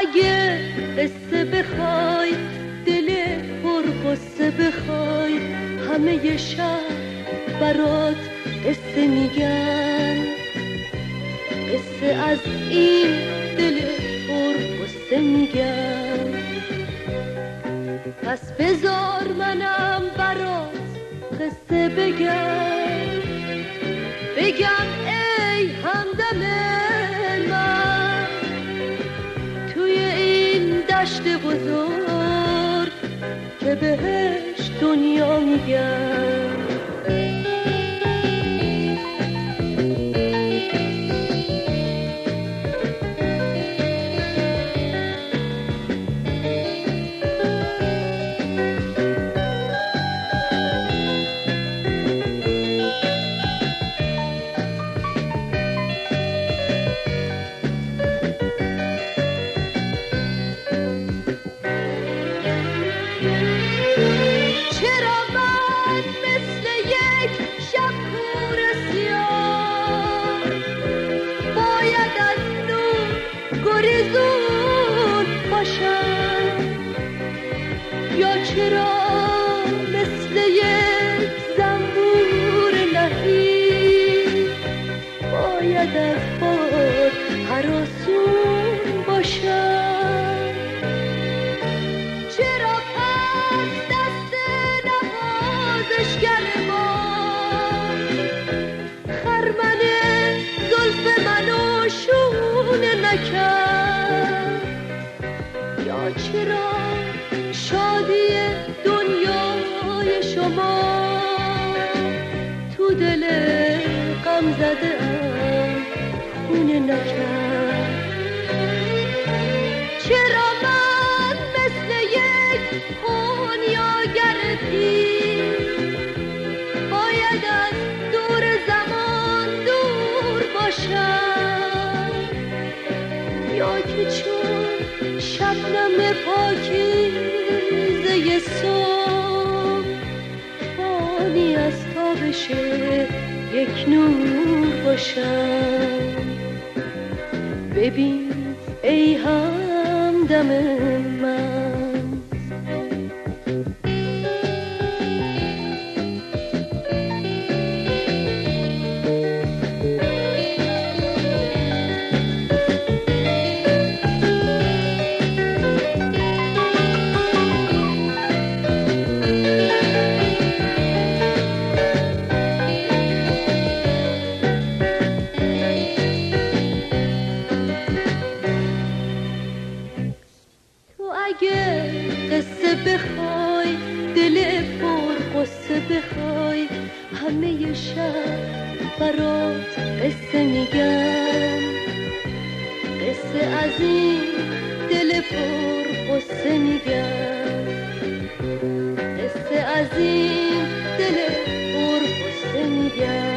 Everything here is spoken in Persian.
اگه قصه بخوای، دل پر قصه بخوای، همه شب برات قصه میگن. قصه از این دل پر قصه میگن. پس بذار منم برات قصه بگم ای همدم من، توی این دشت بزرگ که بهش دنیا میگم. چرا مثل یک زنبور نهی باید از خود هراسون باشم؟ چرا پس دست نوازشگر ما خرمن زلف منو شونه نکرد؟ یا چرا شادی دنیای شما تو دل غم زده ام خونه نکرد؟ چرا من مثل یک خونیاگر پیر باید از دور زمان دور باشم؟ یا که چون شبنم پاکیزه صبح فانی از تابش یک نور باشم؟ ببین ای همدم من، اگه قصه بخوای، دل پر قصه بخوای، همه شب برات قصه میگم. قصه از این دل پر قصه میگم. قصه از این دل پر قصه میگم.